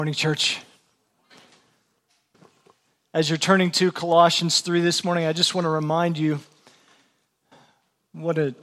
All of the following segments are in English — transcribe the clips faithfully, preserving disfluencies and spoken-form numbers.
Morning, church. As you're turning to Colossians three this morning, I just want to remind you what a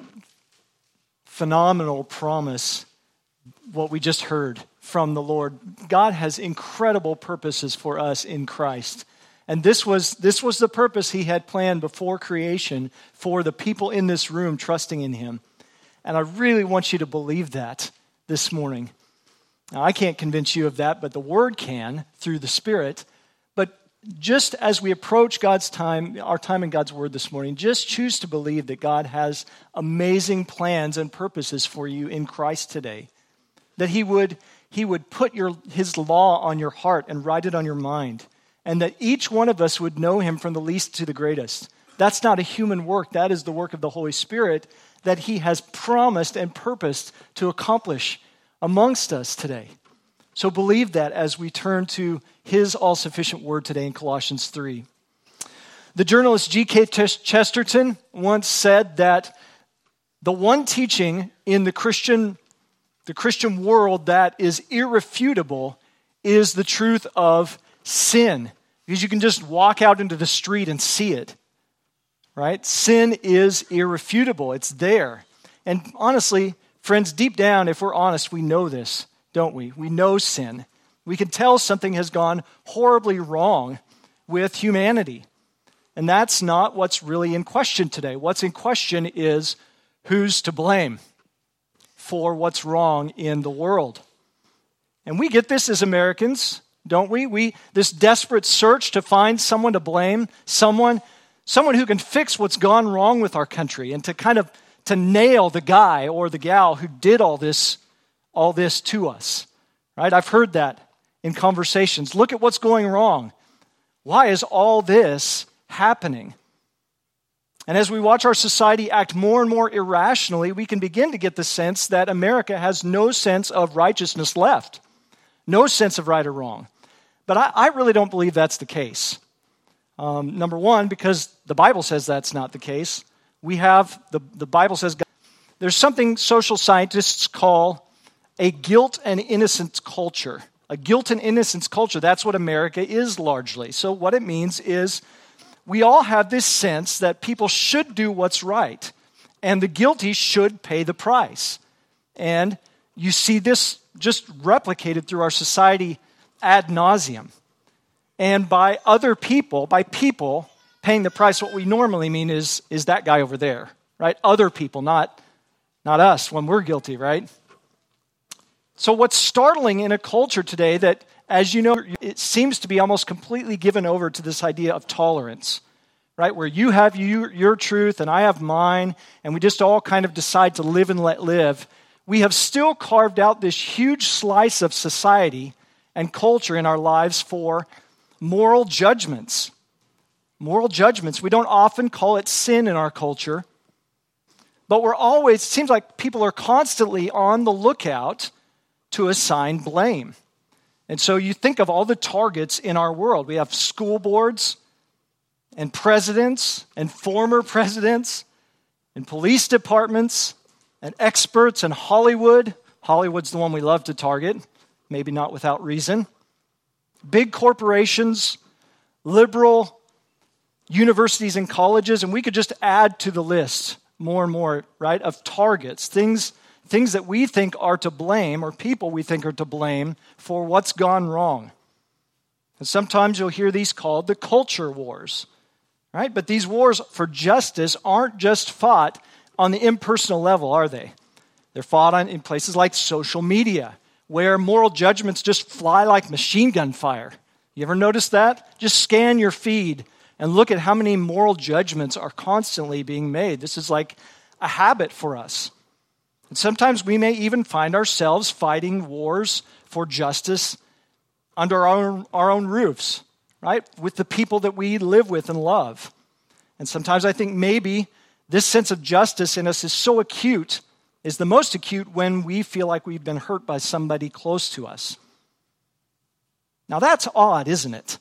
phenomenal promise what we just heard from the Lord. God has incredible purposes for us in Christ. And this was this was the purpose he had planned before creation for the people in this room trusting in him. And I really want you to believe that this morning. Now, I can't convince you of that, but the Word can through the Spirit. But just as we approach God's time, our time in God's Word this morning, just choose to believe that God has amazing plans and purposes for you in Christ today. That He would, he would put your, His law on your heart and write it on your mind. And that each one of us would know Him from the least to the greatest. That's not a human work. That is the work of the Holy Spirit that He has promised and purposed to accomplish amongst us today. So believe that as we turn to His all-sufficient word today in Colossians three. The journalist G K Chesterton once said that the one teaching in the Christian, the Christian world that is irrefutable is the truth of sin. Because you can just walk out into the street and see it. Right? Sin is irrefutable. It's there. And honestly, friends, deep down, if we're honest, we know this, don't we? We know sin. We can tell something has gone horribly wrong with humanity. And that's not what's really in question today. What's in question is who's to blame for what's wrong in the world. And we get this as Americans, don't we? We this desperate search to find someone to blame, someone, someone who can fix what's gone wrong with our country and to kind of to nail the guy or the gal who did all this, all this to us, right? I've heard that in conversations. Look at what's going wrong. Why is all this happening? And as we watch our society act more and more irrationally, we can begin to get the sense that America has no sense of righteousness left, no sense of right or wrong. But I, I really don't believe that's the case. Um, number one, because the Bible says that's not the case. We have, the, the Bible says, there's something social scientists call a guilt and innocence culture. A guilt and innocence culture, that's what America is largely. So what it means is we all have this sense that people should do what's right, and the guilty should pay the price. And you see this just replicated through our society ad nauseum. And by other people, by people, paying the price, what we normally mean is, is that guy over there, right? Other people, not, not us when we're guilty, right? So what's startling in a culture today that, as you know, it seems to be almost completely given over to this idea of tolerance, right? Where you have you, your truth and I have mine, and we just all kind of decide to live and let live. We have still carved out this huge slice of society and culture in our lives for moral judgments. Moral judgments. We don't often call it sin in our culture, but we're always, it seems like people are constantly on the lookout to assign blame. And so you think of all the targets in our world. We have school boards and presidents and former presidents and police departments and experts and Hollywood. Hollywood's the one we love to target, maybe not without reason. Big corporations, liberal universities and colleges, and we could just add to the list more and more, right, of targets, things, things that we think are to blame, or people we think are to blame for what's gone wrong. And sometimes you'll hear these called the culture wars, right? But these wars for justice aren't just fought on the impersonal level, are they? They're fought on, in places like social media, where moral judgments just fly like machine gun fire. You ever notice that? Just scan your feed and look at how many moral judgments are constantly being made. This is like a habit for us. And sometimes we may even find ourselves fighting wars for justice under our own, our own roofs, right? With the people that we live with and love. And sometimes I think maybe this sense of justice in us is so acute, is the most acute when we feel like we've been hurt by somebody close to us. Now that's odd, isn't it?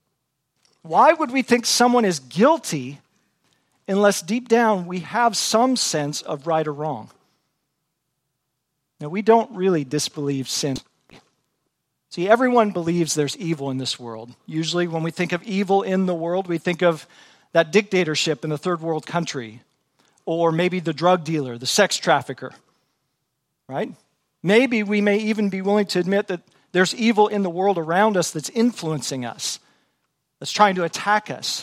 Why would we think someone is guilty unless deep down we have some sense of right or wrong? Now, we don't really disbelieve sin. See, everyone believes there's evil in this world. Usually when we think of evil in the world, we think of that dictatorship in the third world country, or maybe the drug dealer, the sex trafficker, right? Maybe we may even be willing to admit that there's evil in the world around us that's influencing us, that's trying to attack us.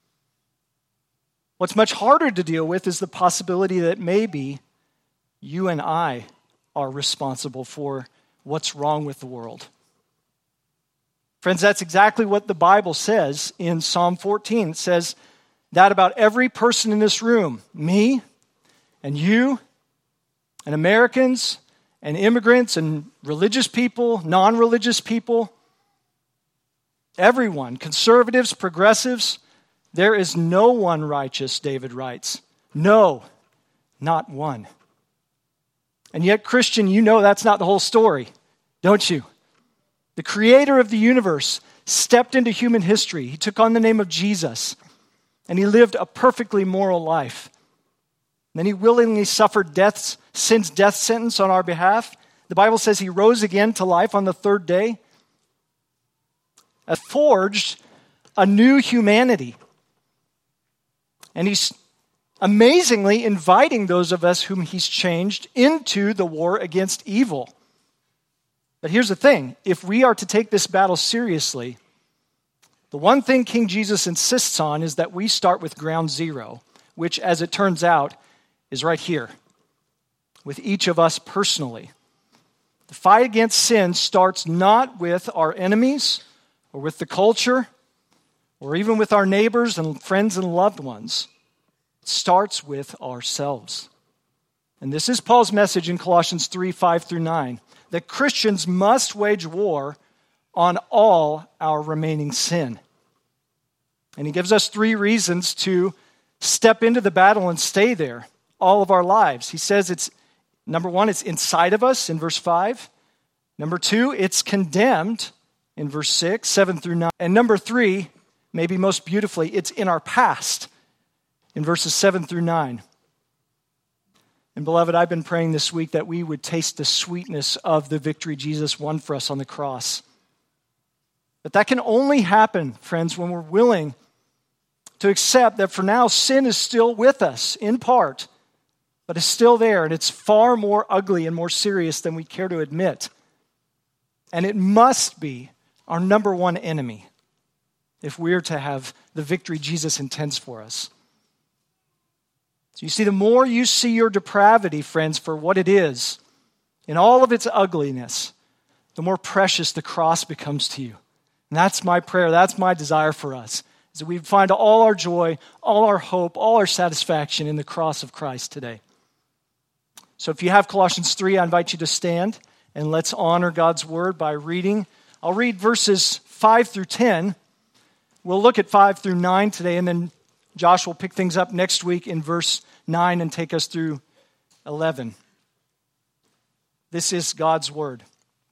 What's much harder to deal with is the possibility that maybe you and I are responsible for what's wrong with the world. Friends, that's exactly what the Bible says in Psalm fourteen. It says that about every person in this room, me and you and Americans and immigrants and religious people, non-religious people, everyone, conservatives, progressives, there is no one righteous, David writes. No, not one. And yet, Christian, you know that's not the whole story, don't you? The creator of the universe stepped into human history. He took on the name of Jesus, and he lived a perfectly moral life. And then he willingly suffered death's, sin's death sentence on our behalf. The Bible says he rose again to life on the third day, and forged a new humanity. And he's amazingly inviting those of us whom he's changed into the war against evil. But here's the thing, if we are to take this battle seriously, the one thing King Jesus insists on is that we start with ground zero, which, as it turns out, is right here, with each of us personally. The fight against sin starts not with our enemies, or with the culture, or even with our neighbors and friends and loved ones. It starts with ourselves. And this is Paul's message in Colossians three, five through nine. That Christians must wage war on all our remaining sin. And he gives us three reasons to step into the battle and stay there all of our lives. He says it's, number one, it's inside of us in verse five. Number two, it's condemned in verse six, seven through nine. And number three, maybe most beautifully, it's in our past in verses seven through nine. And beloved, I've been praying this week that we would taste the sweetness of the victory Jesus won for us on the cross. But that can only happen, friends, when we're willing to accept that for now sin is still with us, in part, but it's still there, and it's far more ugly and more serious than we care to admit. And it must be our number one enemy if we're to have the victory Jesus intends for us. So you see, the more you see your depravity, friends, for what it is, in all of its ugliness, the more precious the cross becomes to you. And that's my prayer, that's my desire for us, is that we find all our joy, all our hope, all our satisfaction in the cross of Christ today. So if you have Colossians three, I invite you to stand, and let's honor God's word by reading. I'll read verses five through ten. We'll look at five through nine today, and then Josh will pick things up next week in verse nine and take us through eleven. This is God's word.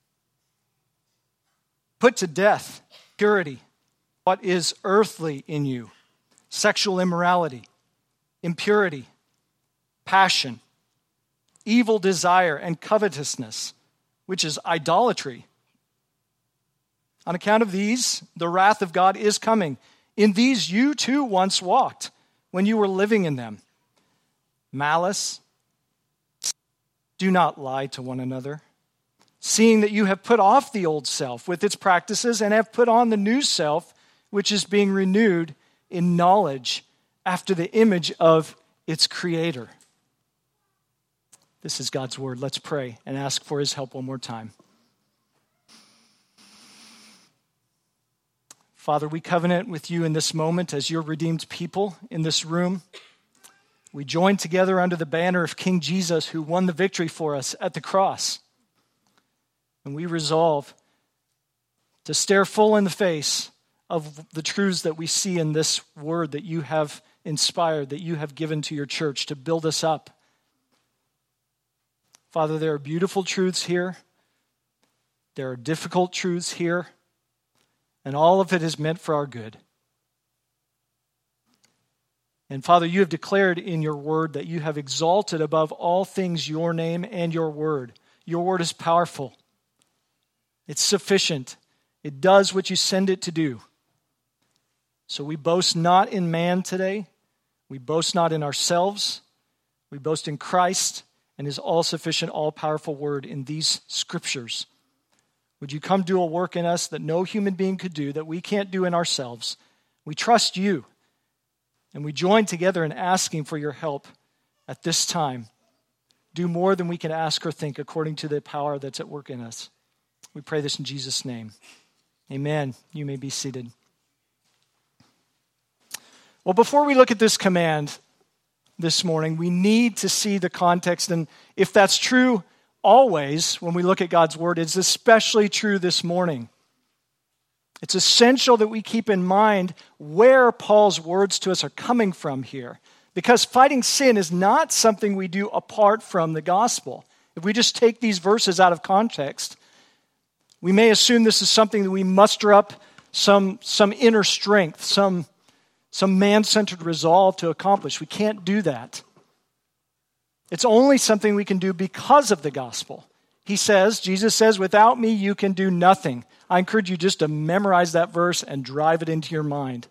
Put to death purity, what is earthly in you, sexual immorality, impurity, passion, evil desire, and covetousness, which is idolatry. On account of these, the wrath of God is coming. In these you too once walked when you were living in them. Malice, do not lie to one another, seeing that you have put off the old self with its practices and have put on the new self, which is being renewed in knowledge after the image of its creator. This is God's word. Let's pray and ask for his help one more time. Father, we covenant with you in this moment as your redeemed people in this room. We join together under the banner of King Jesus, who won the victory for us at the cross. And we resolve to stare full in the face of the truths that we see in this word that you have inspired, that you have given to your church to build us up. Father, there are beautiful truths here. There are difficult truths here. And all of it is meant for our good. And Father, you have declared in your word that you have exalted above all things your name and your word. Your word is powerful. It's sufficient. It does what you send it to do. So we boast not in man today. We boast not in ourselves. We boast in Christ and his all-sufficient, all-powerful word in these scriptures. Would you come do a work in us that no human being could do, that we can't do in ourselves? We trust you, and we join together in asking for your help at this time. Do more than we can ask or think according to the power that's at work in us. We pray this in Jesus' name. Amen. You may be seated. Well, before we look at this command this morning, we need to see the context. And if that's true always when we look at God's word, it's especially true this morning. It's essential that we keep in mind where Paul's words to us are coming from here. Because fighting sin is not something we do apart from the gospel. If we just take these verses out of context, we may assume this is something that we muster up some, some inner strength, some, some man-centered resolve to accomplish. We can't do that. It's only something we can do because of the gospel. He says, Jesus says, without me you can do nothing. I encourage you just to memorize that verse and drive it into your mind.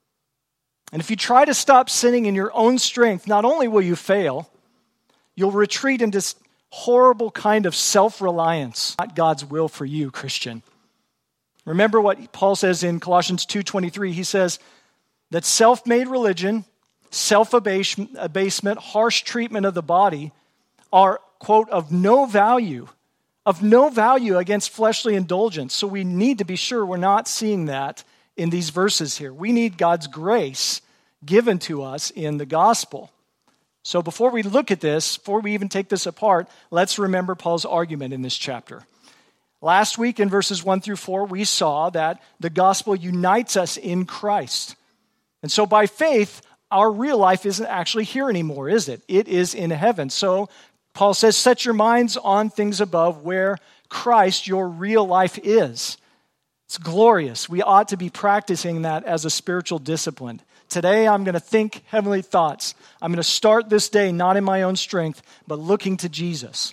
And if you try to stop sinning in your own strength, not only will you fail, you'll retreat into this horrible kind of self-reliance. Not God's will for you, Christian. Remember what Paul says in Colossians two twenty-three. He says that self-made religion, self-abasement, harsh treatment of the body are, quote, of no value, of no value against fleshly indulgence. So we need to be sure we're not seeing that in these verses here. We need God's grace given to us in the gospel. So before we look at this, before we even take this apart, let's remember Paul's argument in this chapter. Last week in verses one through four, we saw that the gospel unites us in Christ. And so by faith, our real life isn't actually here anymore, is it? It is in heaven. So Paul says, set your minds on things above where Christ, your real life, is. It's glorious. We ought to be practicing that as a spiritual discipline. Today, I'm going to think heavenly thoughts. I'm going to start this day not in my own strength, but looking to Jesus.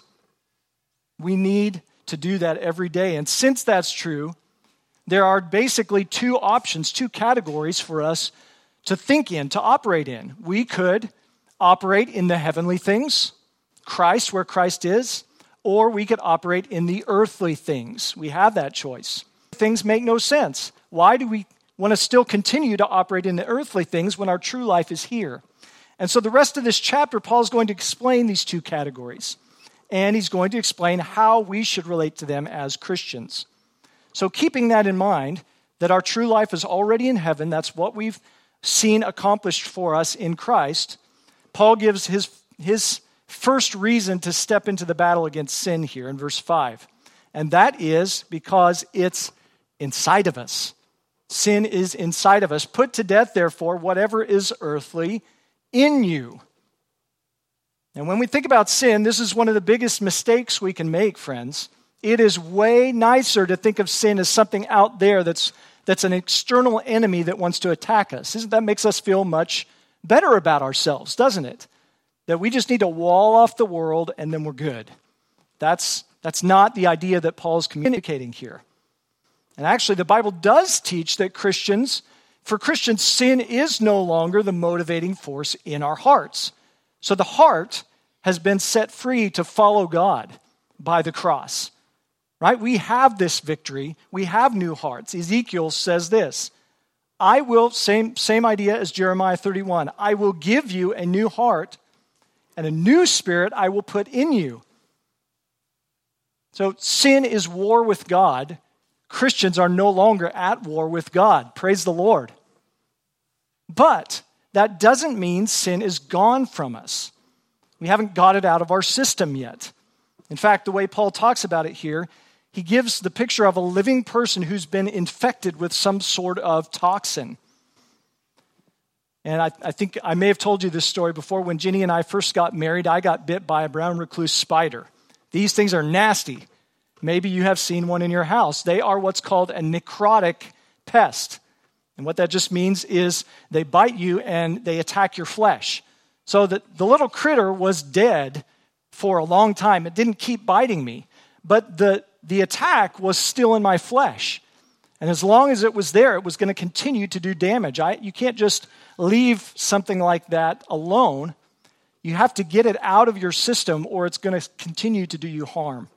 We need to do that every day. And since that's true, there are basically two options, two categories for us to think in, to operate in. We could operate in the heavenly things, Christ, where Christ is, or we could operate in the earthly things. We have that choice. Things make no sense. Why do we want to still continue to operate in the earthly things when our true life is here? And so the rest of this chapter, Paul's going to explain these two categories. And he's going to explain how we should relate to them as Christians. So keeping that in mind, that our true life is already in heaven, that's what we've seen accomplished for us in Christ, Paul gives his, his first reason to step into the battle against sin here in verse five. And that is because it's inside of us. Sin is inside of us. Put to death, therefore, whatever is earthly in you. And when we think about sin, this is one of the biggest mistakes we can make, friends. It is way nicer to think of sin as something out there that's, that's an external enemy that wants to attack us. Isn't that makes us feel much better about ourselves, doesn't it? That we just need to wall off the world and then we're good. That's, that's not the idea that Paul's communicating here. And actually, the Bible does teach that Christians, for Christians, sin is no longer the motivating force in our hearts. So the heart has been set free to follow God by the cross, right? We have this victory. We have new hearts. Ezekiel says this, I will, same, same idea as Jeremiah thirty-one, I will give you a new heart and a new spirit I will put in you. So sin is war with God. Christians are no longer at war with God. Praise the Lord. But that doesn't mean sin is gone from us. We haven't got it out of our system yet. In fact, the way Paul talks about it here, he gives the picture of a living person who's been infected with some sort of toxin. And I, I think I may have told you this story before. When Ginny and I first got married, I got bit by a brown recluse spider. These things are nasty. Maybe you have seen one in your house. They are what's called a necrotic pest. And what that just means is they bite you and they attack your flesh. So that the little critter was dead for a long time. It didn't keep biting me. But the, the attack was still in my flesh. And as long as it was there, it was going to continue to do damage. I, you can't just leave something like that alone. You have to get it out of your system or it's going to continue to do you harm.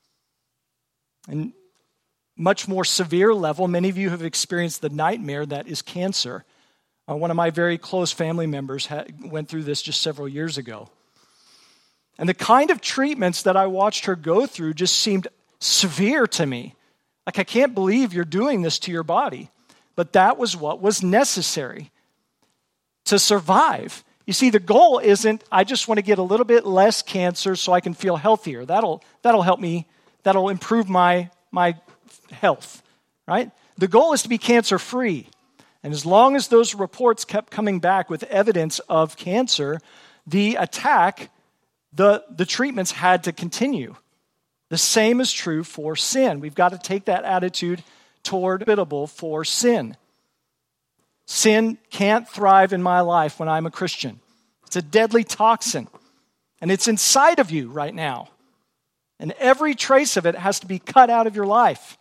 And much more severe level, many of you have experienced the nightmare that is cancer. Uh, one of my very close family members had, went through this just several years ago. And the kind of treatments that I watched her go through just seemed severe to me. Like, I can't believe you're doing this to your body. But that was what was necessary to survive. You see, the goal isn't, I just want to get a little bit less cancer so I can feel healthier. That'll that'll help me. That'll improve my, my health, right? The goal is to be cancer-free. And as long as those reports kept coming back with evidence of cancer, the attack, the, the treatments had to continue. The same is true for sin. We've got to take that attitude toward hospitable for sin. Sin can't thrive in my life when I'm a Christian. It's a deadly toxin, and it's inside of you right now. And every trace of it has to be cut out of your life.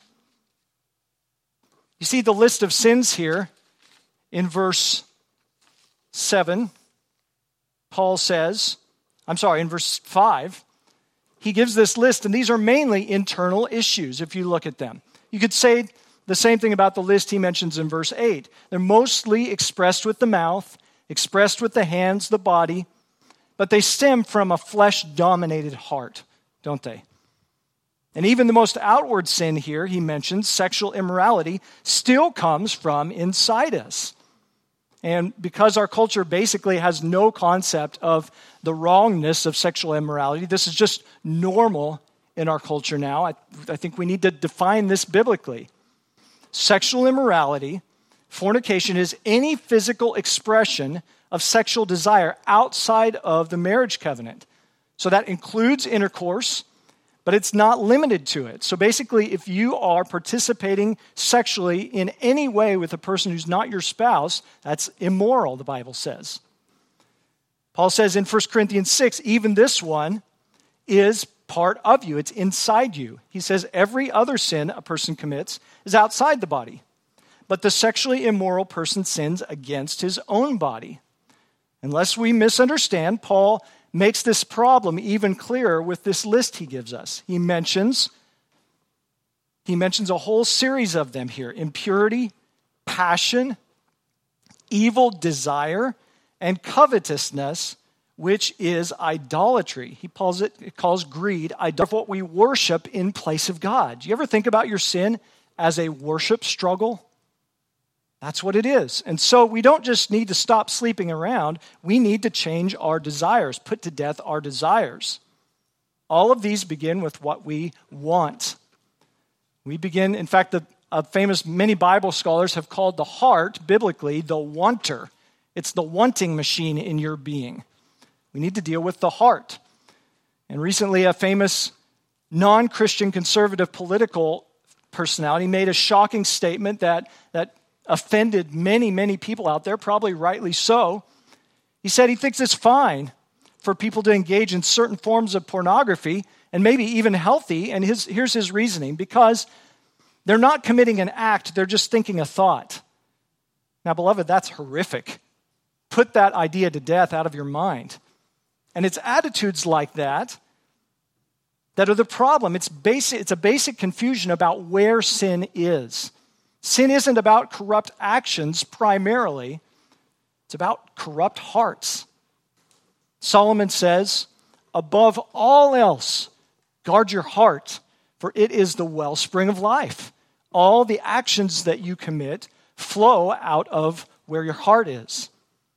You see the list of sins here in verse seven. Paul says, I'm sorry, in verse five, he gives this list, and these are mainly internal issues if you look at them. You could say the same thing about the list he mentions in verse eight. They're mostly expressed with the mouth, expressed with the hands, the body, but they stem from a flesh-dominated heart, don't they? And even the most outward sin here, he mentions, sexual immorality, still comes from inside us. And because our culture basically has no concept of the wrongness of sexual immorality, this is just normal in our culture now. I, I think we need to define this biblically. Sexual immorality, fornication, is any physical expression of sexual desire outside of the marriage covenant. So that includes intercourse, but it's not limited to it. So basically, if you are participating sexually in any way with a person who's not your spouse, that's immoral, the Bible says. Paul says in First Corinthians six, even this one is part of you. It's inside you. He says every other sin a person commits is outside the body, but the sexually immoral person sins against his own body. Unless we misunderstand, Paul makes this problem even clearer with this list he gives us. He mentions, he mentions a whole series of them here: impurity, passion, evil desire, and covetousness, which is idolatry. He calls it, it calls greed, idolatry, what we worship in place of God. Do you ever think about your sin as a worship struggle? That's what it is. And so we don't just need to stop sleeping around. We need to change our desires, put to death our desires. All of these begin with what we want. We begin, in fact, the uh, famous, many Bible scholars have called the heart, biblically, the wanter. It's the wanting machine in your being. We need to deal with the heart. And recently, a famous non-Christian conservative political personality made a shocking statement that, that offended many, many people out there, probably rightly so. He said he thinks it's fine for people to engage in certain forms of pornography, and maybe even healthy, and his, here's his reasoning: because they're not committing an act, they're just thinking a thought. Now, beloved, that's horrific. Put that idea to death out of your mind. And it's attitudes like that that are the problem. It's basic, it's a basic confusion about where sin is. Sin isn't about corrupt actions primarily. It's about corrupt hearts. Solomon says, above all else, guard your heart, for it is the wellspring of life. All the actions that you commit flow out of where your heart is.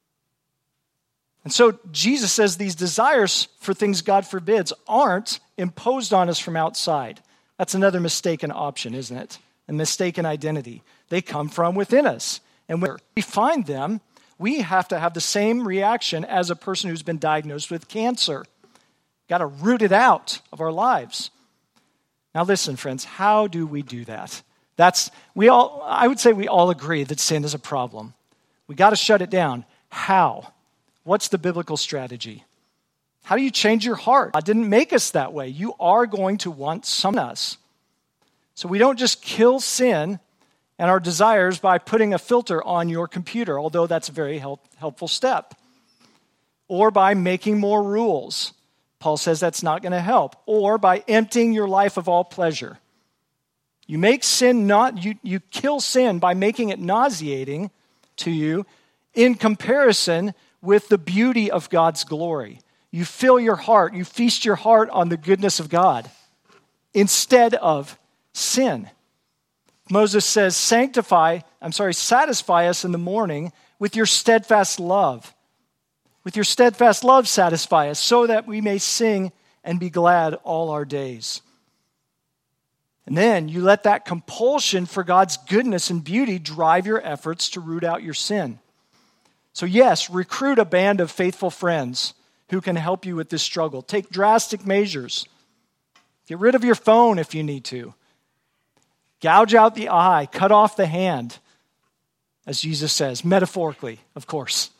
And so Jesus says these desires for things God forbids aren't imposed on us from outside. That's another mistaken option, isn't it? A mistaken identity. They come from within us. And when we find them, we have to have the same reaction as a person who's been diagnosed with cancer. Got to root it out of our lives. Now listen, friends, how do we do that? That's we all I would say we all agree that sin is a problem. We got to shut it down. How? What's the biblical strategy? How do you change your heart? God didn't make us that way. You are going to want some of us. So we don't just kill sin and our desires by putting a filter on your computer, although that's a very help, helpful step. Or by making more rules. Paul says that's not going to help. Or by emptying your life of all pleasure. You make sin not, you, you kill sin by making it nauseating to you in comparison with the beauty of God's glory. You fill your heart, you feast your heart on the goodness of God instead of sin. Moses says, sanctify, I'm sorry, satisfy us in the morning with your steadfast love. With your steadfast love satisfy us so that we may sing and be glad all our days. And then you let that compulsion for God's goodness and beauty drive your efforts to root out your sin. So yes, recruit a band of faithful friends who can help you with this struggle. Take drastic measures. Get rid of your phone if you need to. Gouge out the eye, cut off the hand, as Jesus says, metaphorically, of course.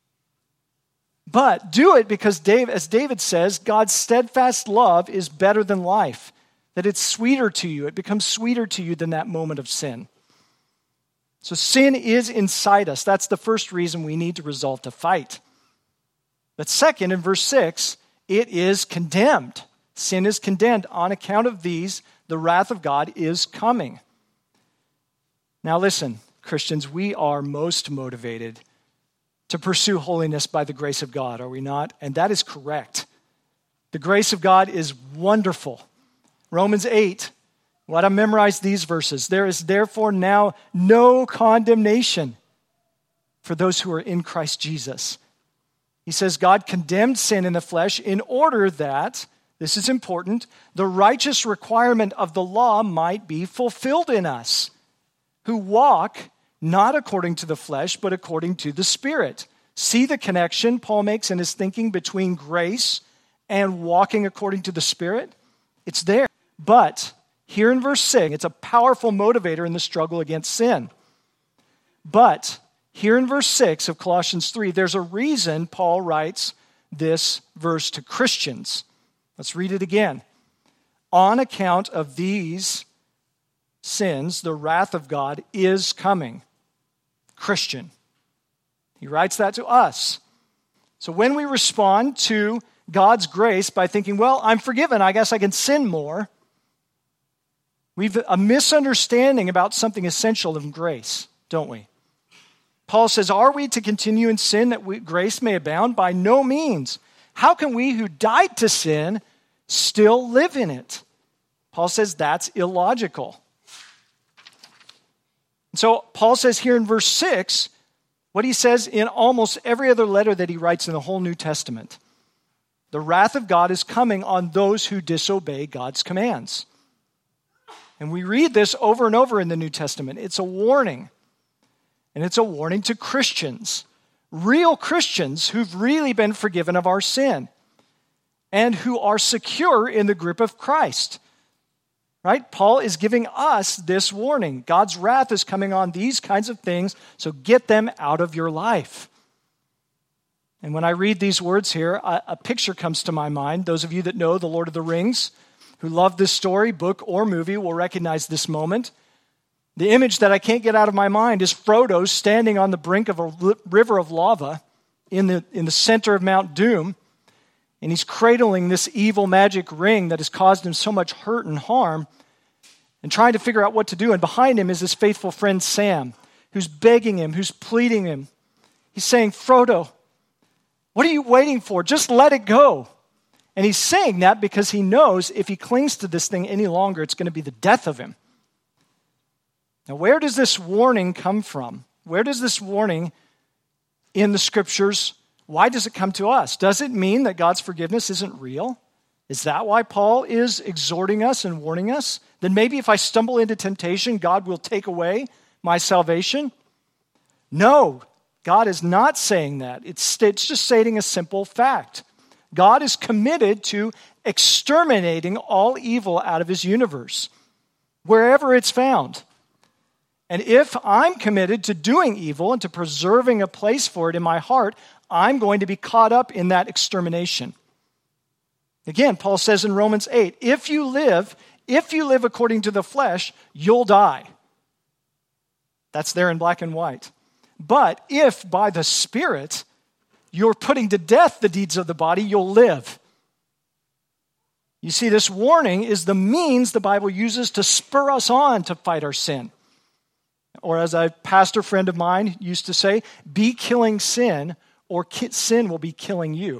But do it because, Dave, as David says, God's steadfast love is better than life. That it's sweeter to you. It becomes sweeter to you than that moment of sin. So sin is inside us. That's the first reason we need to resolve to fight. But second, in verse six, it is condemned. Sin is condemned. On account of these, the wrath of God is coming. Now listen, Christians, we are most motivated to pursue holiness by the grace of God, are we not? And that is correct. The grace of God is wonderful. Romans eight, let us memorize these verses. There is therefore now no condemnation for those who are in Christ Jesus. He says God condemned sin in the flesh in order that, this is important, the righteous requirement of the law might be fulfilled in us, who walk not according to the flesh, but according to the Spirit. See the connection Paul makes in his thinking between grace and walking according to the Spirit? It's there. But here in verse six, it's a powerful motivator in the struggle against sin. But here in verse six of Colossians three, there's a reason Paul writes this verse to Christians. Let's read it again. On account of these sins, the wrath of God is coming. Christian. He writes that to us. So when we respond to God's grace by thinking, well, I'm forgiven, I guess I can sin more, we've a misunderstanding about something essential in grace, don't we? Paul says, are we to continue in sin that we, grace may abound? By no means. How can we who died to sin still live in it? Paul says that's illogical. So Paul says here in verse six, what he says in almost every other letter that he writes in the whole New Testament. The wrath of God is coming on those who disobey God's commands. And we read this over and over in the New Testament. It's a warning. And it's a warning to Christians, real Christians who've really been forgiven of our sin and who are secure in the grip of Christ. Right? Paul is giving us this warning. God's wrath is coming on these kinds of things, so get them out of your life. And when I read these words here, a, a picture comes to my mind. Those of you that know The Lord of the Rings, who love this story, book or movie, will recognize this moment. The image that I can't get out of my mind is Frodo standing on the brink of a river of lava in the, in the center of Mount Doom. And he's cradling this evil magic ring that has caused him so much hurt and harm and trying to figure out what to do. And behind him is his faithful friend Sam, who's begging him, who's pleading him. He's saying, Frodo, what are you waiting for? Just let it go. And he's saying that because he knows if he clings to this thing any longer, it's going to be the death of him. Now, where does this warning come from? Where does this warning in the scriptures, why does it come to us? Does it mean that God's forgiveness isn't real? Is that why Paul is exhorting us and warning us? Then maybe if I stumble into temptation, God will take away my salvation? No, God is not saying that. It's, it's just stating a simple fact. God is committed to exterminating all evil out of his universe, wherever it's found. And if I'm committed to doing evil and to preserving a place for it in my heart, I'm going to be caught up in that extermination. Again, Paul says in Romans eight, if you live If you live according to the flesh, you'll die. That's there in black and white. But if by the Spirit you're putting to death the deeds of the body, you'll live. You see, this warning is the means the Bible uses to spur us on to fight our sin. Or as a pastor friend of mine used to say, be killing sin, or sin will be killing you.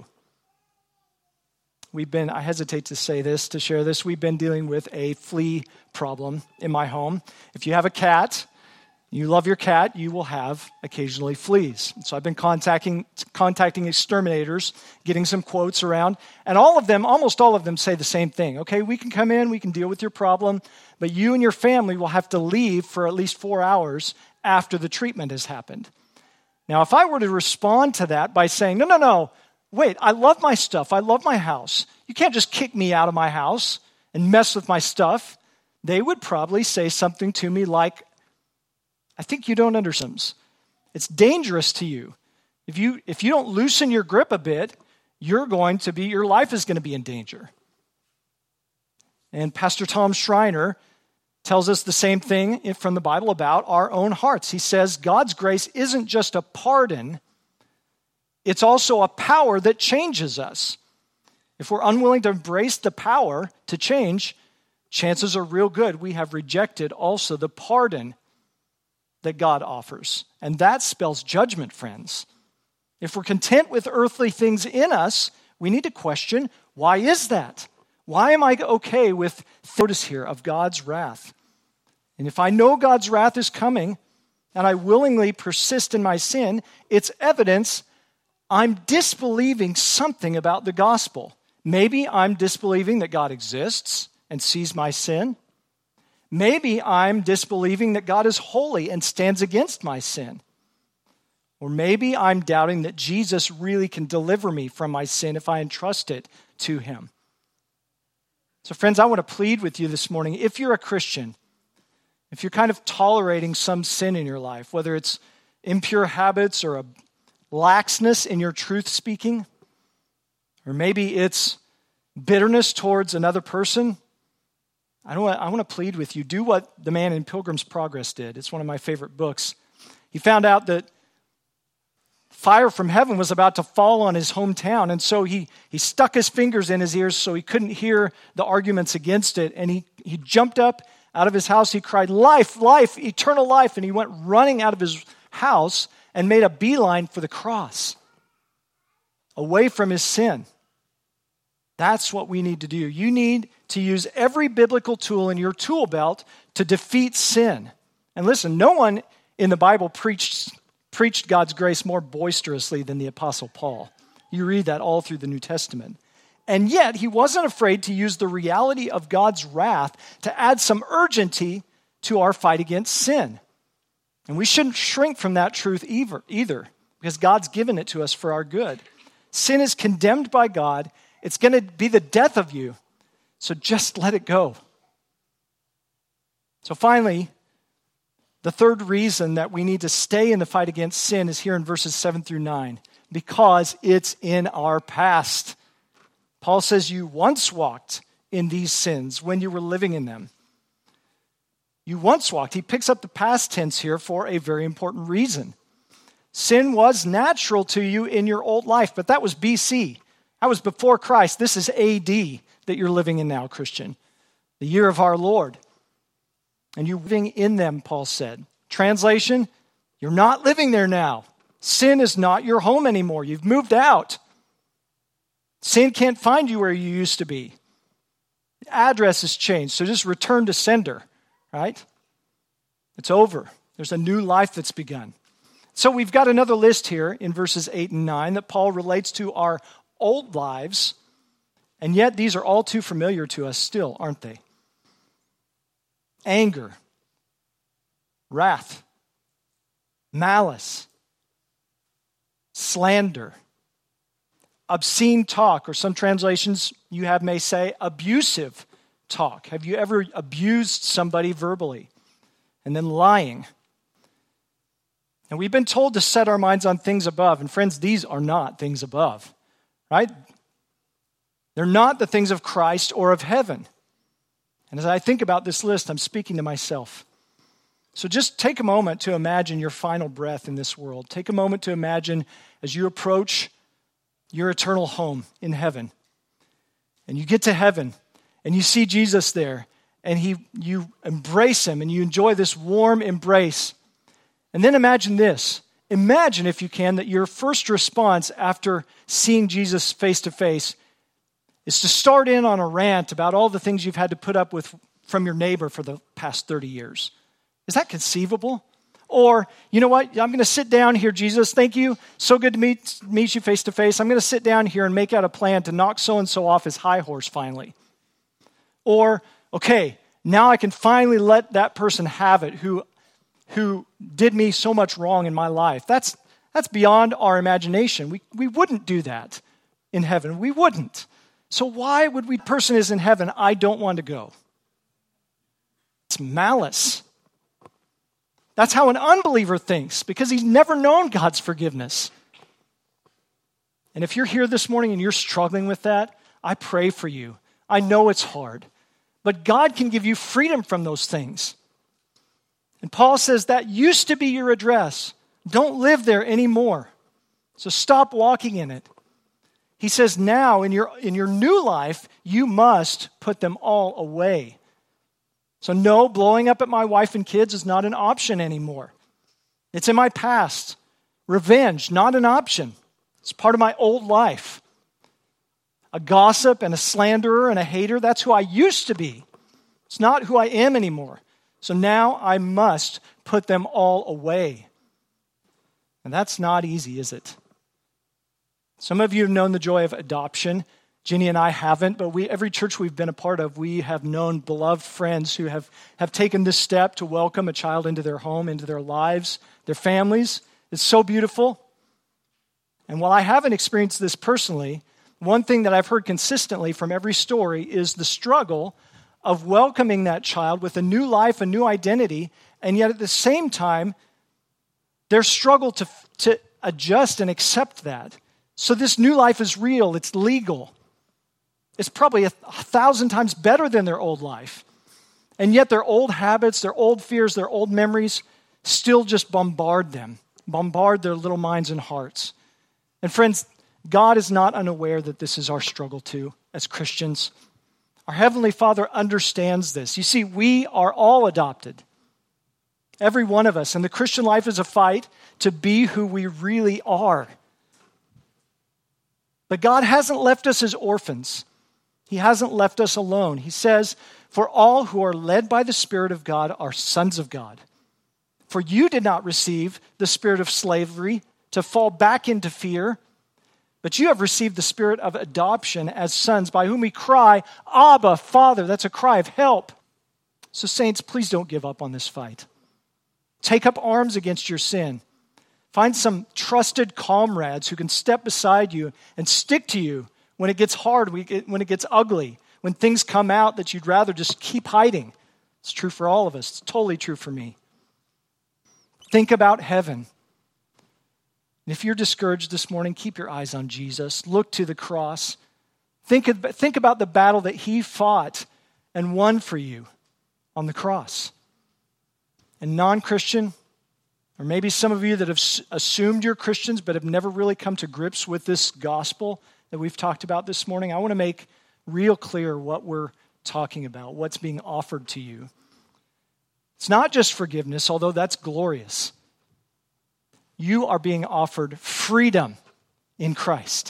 We've been, I hesitate to say this, to share this, we've been dealing with a flea problem in my home. If you have a cat, you love your cat, you will have occasionally fleas. So I've been contacting contacting exterminators, getting some quotes around, and all of them, almost all of them say the same thing. Okay, we can come in, we can deal with your problem, but you and your family will have to leave for at least four hours after the treatment has happened. Now, if I were to respond to that by saying, no, no, no, wait, I love my stuff, I love my house. You can't just kick me out of my house and mess with my stuff. They would probably say something to me like, I think you don't understand. It's dangerous to you. If you if you don't loosen your grip a bit, you're going to be, your life is going to be in danger. And Pastor Tom Schreiner tells us the same thing from the Bible about our own hearts. He says God's grace isn't just a pardon, it's also a power that changes us. If we're unwilling to embrace the power to change, chances are real good we have rejected also the pardon that God offers. And that spells judgment, friends. If we're content with earthly things in us, we need to question, why is that? Why am I okay with notice here of God's wrath? And if I know God's wrath is coming, and I willingly persist in my sin, it's evidence I'm disbelieving something about the gospel. Maybe I'm disbelieving that God exists and sees my sin. Maybe I'm disbelieving that God is holy and stands against my sin. Or maybe I'm doubting that Jesus really can deliver me from my sin if I entrust it to him. So friends, I want to plead with you this morning, if you're a Christian, if you're kind of tolerating some sin in your life, whether it's impure habits or a laxness in your truth speaking, or maybe it's bitterness towards another person, I don't want, I want to plead with you, do what the man in Pilgrim's Progress did. It's one of my favorite books. He found out that fire from heaven was about to fall on his hometown, and so he, he stuck his fingers in his ears so he couldn't hear the arguments against it, and he, he jumped up out of his house. He cried, life, life, eternal life, and he went running out of his house and made a beeline for the cross, away from his sin. That's what we need to do. You need to use every biblical tool in your tool belt to defeat sin. And listen, no one in the Bible preached, preached God's grace more boisterously than the Apostle Paul. You read that all through the New Testament. And yet, he wasn't afraid to use the reality of God's wrath to add some urgency to our fight against sin. And we shouldn't shrink from that truth either, either because God's given it to us for our good. Sin is condemned by God. It's going to be the death of you. So just let it go. So finally, the third reason that we need to stay in the fight against sin is here in verses seven through nine, because it's in our past. Paul says you once walked in these sins when you were living in them. You once walked. He picks up the past tense here for a very important reason. Sin was natural to you in your old life, but that was B C. That was before Christ. This is A D that you're living in now, Christian. The year of our Lord. And you're living in them, Paul said. Translation, you're not living there now. Sin is not your home anymore. You've moved out. Sin can't find you where you used to be. The address has changed, so just return to sender, right? It's over. There's a new life that's begun. So we've got another list here in verses eight and nine that Paul relates to our old lives, and yet these are all too familiar to us still, aren't they? Anger, wrath, malice, slander, obscene talk, or some translations you have may say abusive talk. Have you ever abused somebody verbally? And then lying. And we've been told to set our minds on things above. And friends, these are not things above, right? They're not the things of Christ or of heaven. And as I think about this list, I'm speaking to myself. So just take a moment to imagine your final breath in this world. Take a moment to imagine as you approach your eternal home in heaven. And you get to heaven and you see Jesus there and he, you embrace him and you enjoy this warm embrace. And then imagine this. Imagine, if you can, that your first response after seeing Jesus face to face is to start in on a rant about all the things you've had to put up with from your neighbor for the past thirty years. Is that conceivable? Or, you know what, I'm going to sit down here, Jesus, thank you. So good to meet, meet you face to face. I'm going to sit down here and make out a plan to knock so-and-so off his high horse finally. Or, okay, now I can finally let that person have it who, who did me so much wrong in my life. That's, that's beyond our imagination. We, we wouldn't do that in heaven. We wouldn't. So why would we, person is in heaven, I don't want to go? It's malice. That's how an unbeliever thinks, because he's never known God's forgiveness. And if you're here this morning and you're struggling with that, I pray for you. I know it's hard, but God can give you freedom from those things. And Paul says that used to be your address. Don't live there anymore. So stop walking in it. He says now in your, in your new life, you must put them all away. So no, blowing up at my wife and kids is not an option anymore. It's in my past. Revenge, not an option. It's part of my old life. A gossip and a slanderer and a hater, that's who I used to be. It's not who I am anymore. So now I must put them all away. And that's not easy, is it? Some of you have known the joy of adoption. Jenny and I haven't, but we every church we've been a part of, we have known beloved friends who have, have taken this step to welcome a child into their home, into their lives, their families. It's so beautiful. And while I haven't experienced this personally, one thing that I've heard consistently from every story is the struggle of welcoming that child with a new life, a new identity, and yet at the same time, their struggle to, to adjust and accept that. So this new life is real, it's legal. It's probably a thousand times better than their old life. And yet their old habits, their old fears, their old memories still just bombard them, bombard their little minds and hearts. And friends, God is not unaware that this is our struggle too as Christians. Our Heavenly Father understands this. You see, we are all adopted. Every one of us. And the Christian life is a fight to be who we really are. But God hasn't left us as orphans. He hasn't left us alone. He says, for all who are led by the Spirit of God are sons of God. For you did not receive the spirit of slavery to fall back into fear, but you have received the spirit of adoption as sons, by whom we cry, Abba, Father. That's a cry of help. So saints, please don't give up on this fight. Take up arms against your sin. Find some trusted comrades who can step beside you and stick to you when it gets hard, when it gets ugly, when things come out that you'd rather just keep hiding. It's true for all of us. It's totally true for me. Think about heaven. And if you're discouraged this morning, keep your eyes on Jesus. Look to the cross. Think, of, think about the battle that he fought and won for you on the cross. And non-Christian, or maybe some of you that have assumed you're Christians but have never really come to grips with this gospel that we've talked about this morning, I want to make real clear what we're talking about, what's being offered to you. It's not just forgiveness, although that's glorious. You are being offered freedom in Christ.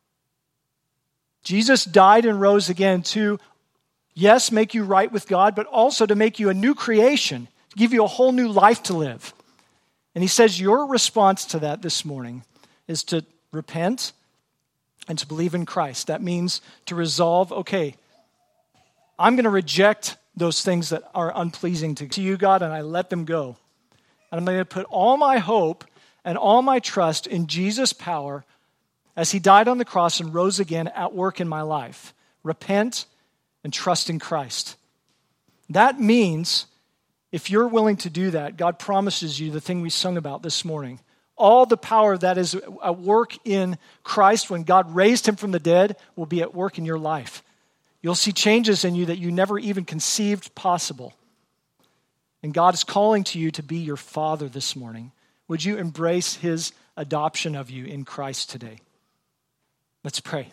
Jesus died and rose again to, yes, make you right with God, but also to make you a new creation, to give you a whole new life to live. And he says your response to that this morning is to repent and to believe in Christ. That means to resolve, okay, I'm going to reject those things that are unpleasing to you, God, and I let them go. And I'm going to put all my hope and all my trust in Jesus' power as he died on the cross and rose again at work in my life. Repent and trust in Christ. That means if you're willing to do that, God promises you the thing we sung about this morning. All the power that is at work in Christ when God raised him from the dead will be at work in your life. You'll see changes in you that you never even conceived possible. And God is calling to you to be your Father this morning. Would you embrace his adoption of you in Christ today? Let's pray.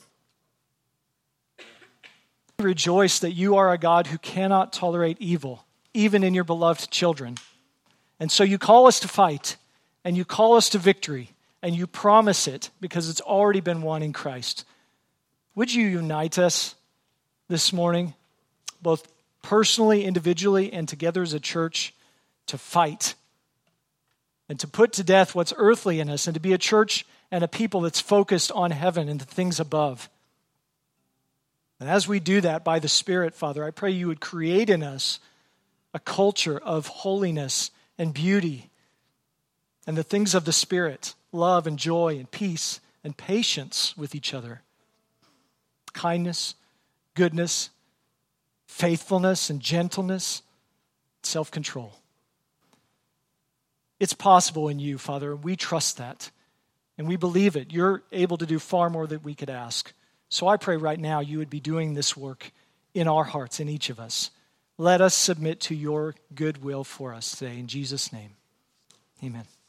Rejoice that you are a God who cannot tolerate evil, even in your beloved children. And so you call us to fight, and you call us to victory, and you promise it because it's already been won in Christ. Would you unite us this morning, both personally, individually, and together as a church, to fight and to put to death what's earthly in us and to be a church and a people that's focused on heaven and the things above. And as we do that by the Spirit, Father, I pray you would create in us a culture of holiness and beauty and the things of the Spirit, love and joy and peace and patience with each other, kindness, goodness, faithfulness and gentleness, self-control. It's possible in you, Father. We trust that, and we believe it. You're able to do far more than we could ask. So I pray right now you would be doing this work in our hearts, in each of us. Let us submit to your good will for us today. In Jesus' name, amen.